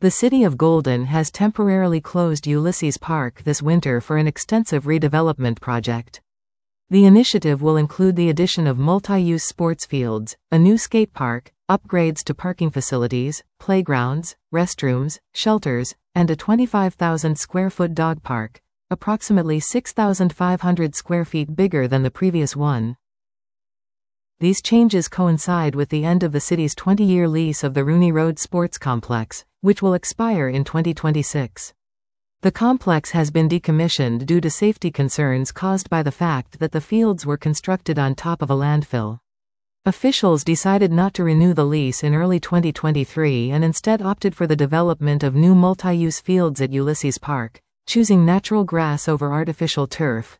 The city of Golden has temporarily closed Ulysses Park this winter for an extensive redevelopment project. The initiative will include the addition of multi-use sports fields, a new skate park, upgrades to parking facilities, playgrounds, restrooms, shelters, and a 25,000 square foot dog park, approximately 6,500 square feet bigger than the previous one. These changes coincide with the end of the city's 20-year lease of the Rooney Road Sports Complex, which will expire in 2026. The complex has been decommissioned due to safety concerns caused by the fact that the fields were constructed on top of a landfill. Officials decided not to renew the lease in early 2023 and instead opted for the development of new multi-use fields at Ulysses Park, choosing natural grass over artificial turf.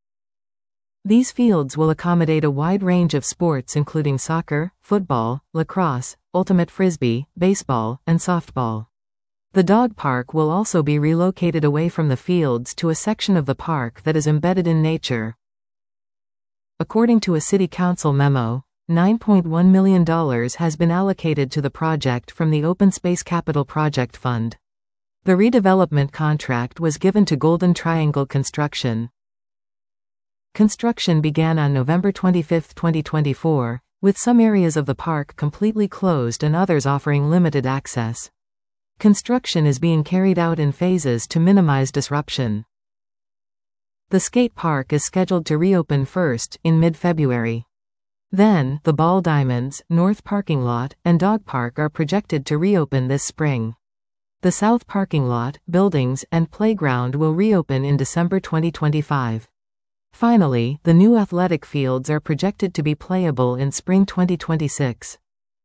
These fields will accommodate a wide range of sports including soccer, football, lacrosse, ultimate frisbee, baseball, and softball. The dog park will also be relocated away from the fields to a section of the park that is embedded in nature. According to a city council memo, $9.1 million has been allocated to the project from the Open Space Capital Project Fund. The redevelopment contract was given to Golden Triangle Construction. Construction began on November 25, 2024, with some areas of the park completely closed and others offering limited access. Construction is being carried out in phases to minimize disruption. The skate park is scheduled to reopen first, in mid-February. Then, the Ball Diamonds, North Parking Lot, and Dog Park are projected to reopen this spring. The South Parking Lot, buildings, and playground will reopen in December 2025. Finally, the new athletic fields are projected to be playable in spring 2026.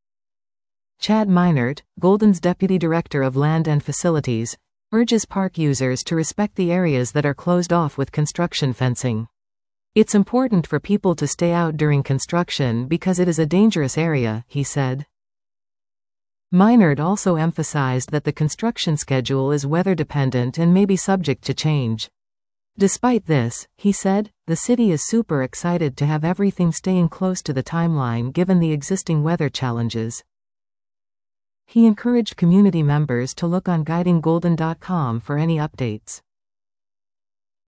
Chad Meinert, Golden's Deputy Director of Land and Facilities, urges park users to respect the areas that are closed off with construction fencing. It's important for people to stay out during construction because it is a dangerous area, he said. Meinert also emphasized that the construction schedule is weather-dependent and may be subject to change. Despite this, he said, the city is super excited to have everything staying close to the timeline given the existing weather challenges. He encouraged community members to look on guidinggolden.com for any updates.